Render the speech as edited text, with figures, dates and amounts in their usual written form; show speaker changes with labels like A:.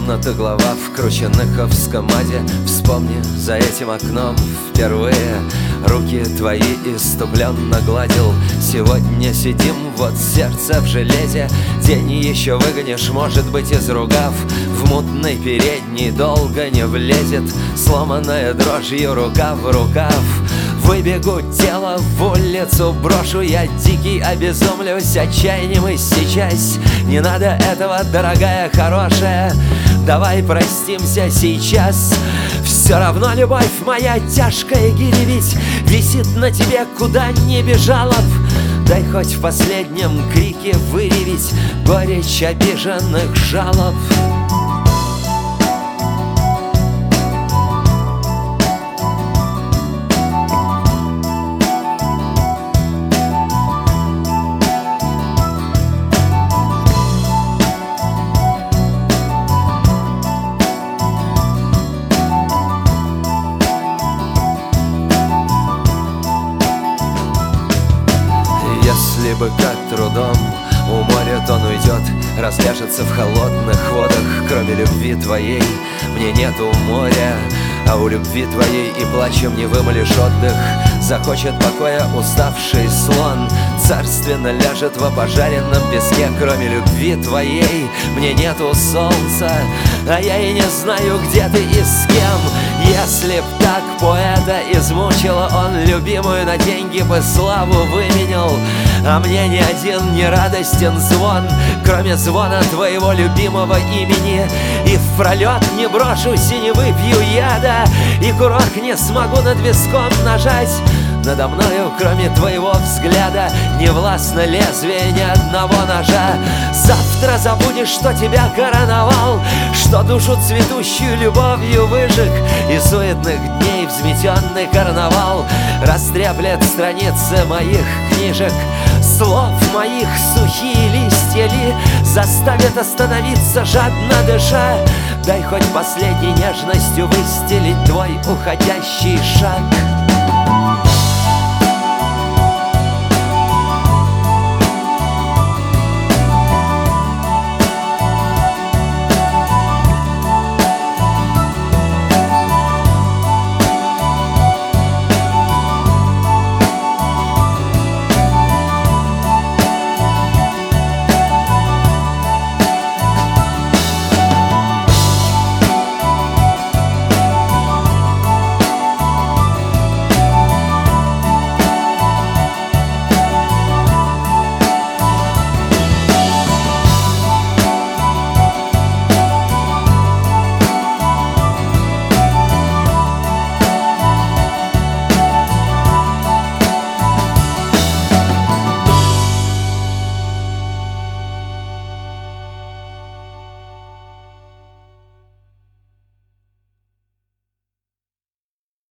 A: комната, глава в кручениковском аде. Вспомни, за этим окном впервые руки твои иступленно гладил. Сегодня сидим, вот сердце в железе. День еще выгонишь, может быть, из рукав. В мутной передней долго не влезет, сломанная дрожью рука в рукав. Выбегу, тело в улицу брошу, я дикий, обезумлюсь отчаянием и сейчас. Не надо этого, дорогая, хорошая, давай простимся сейчас. Все равно любовь моя тяжкая гири ведь висит на тебе, куда не бежала б. Дай хоть в последнем крике выревить горечь обиженных жалоб. Если быка трудом уморит, он уйдет, разляжется в холодных водах. Кроме любви твоей мне нету моря, а у любви твоей и плачем не вымолишь отдых. Захочет покоя уставший слон, царственно ляжет в опожаренном песке. Кроме любви твоей мне нету солнца, а я и не знаю, где ты и с кем. Если б так поэта измучила, он любимую на деньги бы славу выменял. А мне ни один не радостен звон, кроме звона твоего любимого имени. И в пролет не брошусь и не выпью яда, и курок не смогу над виском нажать. Надо мною, кроме твоего взгляда, не властно лезвие ни одного ножа. Завтра забудешь, что тебя короновал, что душу цветущую любовью выжег, и суетных дней взметенный карнавал растреплет страницы моих книжек. Слов моих сухие листья ли заставят остановиться, жадно дыша? Дай хоть последней нежностью выстелить твой уходящий шаг.